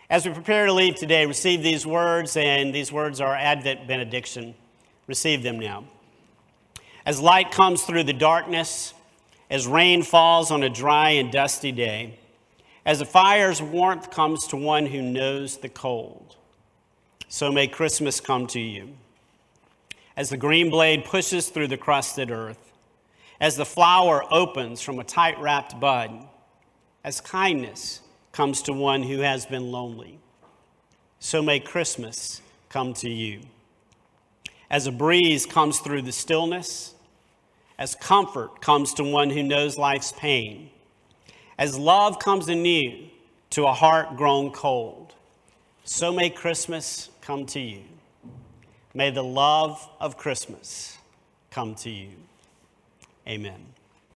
As we prepare to leave today, receive these words, and these words are Advent benediction. Receive them now. As light comes through the darkness, as rain falls on a dry and dusty day, as a fire's warmth comes to one who knows the cold, so may Christmas come to you. As the green blade pushes through the crusted earth, as the flower opens from a tight-wrapped bud, as kindness comes to one who has been lonely, so may Christmas come to you. As a breeze comes through the stillness, as comfort comes to one who knows life's pain, as love comes anew to a heart grown cold, so may Christmas come to you. May the love of Christmas come to you. Amen.